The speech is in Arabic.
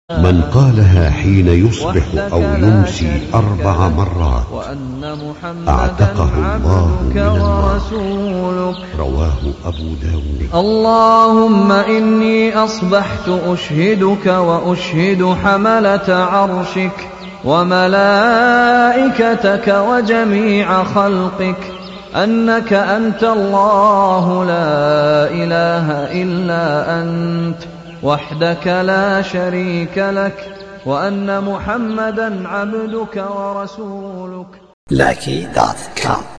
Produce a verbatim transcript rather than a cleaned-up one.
من قالها حين يصبح أو يمسي أربع مرات أعتقه الله من النار. رواه أبو داود. اللهم إني أصبحت أشهدك وأشهد حملة عرشك وملائكتك وجميع خلقك أنك أنت الله لا إله إلا أنت وحدك لا شريك لك وأن محمدا عبدك ورسولك. Lucky dot com